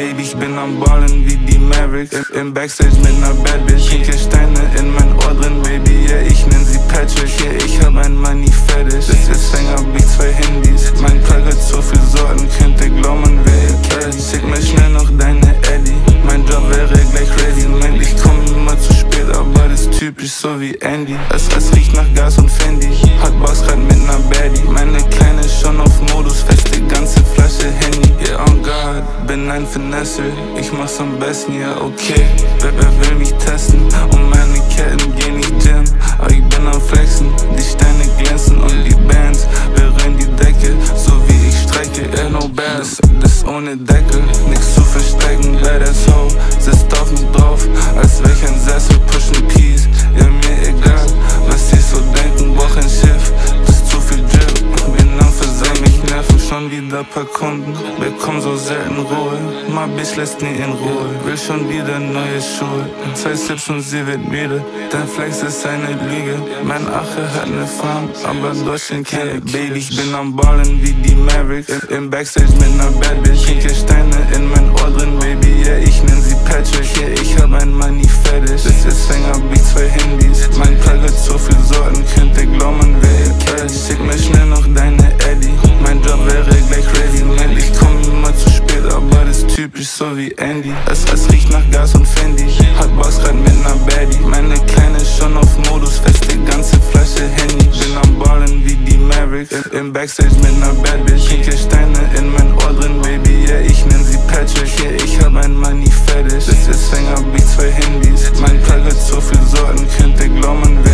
Baby, ich bin am Ballen wie die Mavericks. Im Backstage mit ner Bad Bitch. Pinke Steine in mein Ohr drin, Baby, yeah, ich nenn sie Patrick. Yeah, ich hab ein Money Fetish. Das Fänger wie 2 Handys. Mein Plug hat so viel Sorten, könnte glauben, wer ihr kennt. Schick mir schnell noch deine Eddie. Mein Job wäre gleich ready. Meint, ich komm immer zu spät, aber das ist typisch so wie Andy. Es riecht nach Gas und Fendi. Hat Box grad mit ner Baddie. Meine Kleine ist schon auf Modus, feste ganze Flasche Henny. Yeah, on God, bin ein Finesser. Ich mach's am besten, ja, okay. Wer will mich testen? Und meine Ketten gehen nicht Gym. Aber ich bin am Flexen. Die Steine glänzen und die Bands berühren die Decke. So wie ich strecke, yeah, no bad. Das ohne Deckel, nix zu verstecken. Badass Ho, sitzt auf mich drauf, als wär ich ein Sessel, pushen Peas. Ja, mir egal, was sie so denken, brauch ein Schiff, das ist zu viel Drip. Bin am Versagen, ich nerven schon wieder paar Kunden, bekomm so selten Ruhe, my Bitch lässt nie in Ruhe, will schon wieder neue Schuhe, 2 Sips und sie wird müde, dein Flex ist eine Lüge, mein Ache hat ne Farm, aber Deutschland kennt Baby, ich bin am Ballen wie die Mavericks, im Backstage mit ner Bad Bitch, pinke Steine in mein Ohr drin, Baby, yeah, ich nenn sie Patrick, yeah, ich hab ein Money Fetish, das Fänger wie 2 Handys, mein Plug hat so viel Sorten, könnte glauben, wer ihr kennt. Schick mir schnell noch deine Eddie, mein Job wäre gleich ready, meint, ich komm immer zu spät, aber das ist typisch so wie Andy. Es riecht nach Gas und Fendi, hat Box grad mit ner Baddie, meine Kleine ist schon auf Modus, feste ganze Flasche Henny, bin am Ballen wie die Mavericks, im Backstage mit ner Bad Bitch, pinke Steine in mein Ohr drin, Baby, yeah, ich nenn sie Patrick, yeah, ich hab ein Money Fetish, das Fänger wie 2 Handys, mein Plug hat so viel Sorten, könnte glauben, wer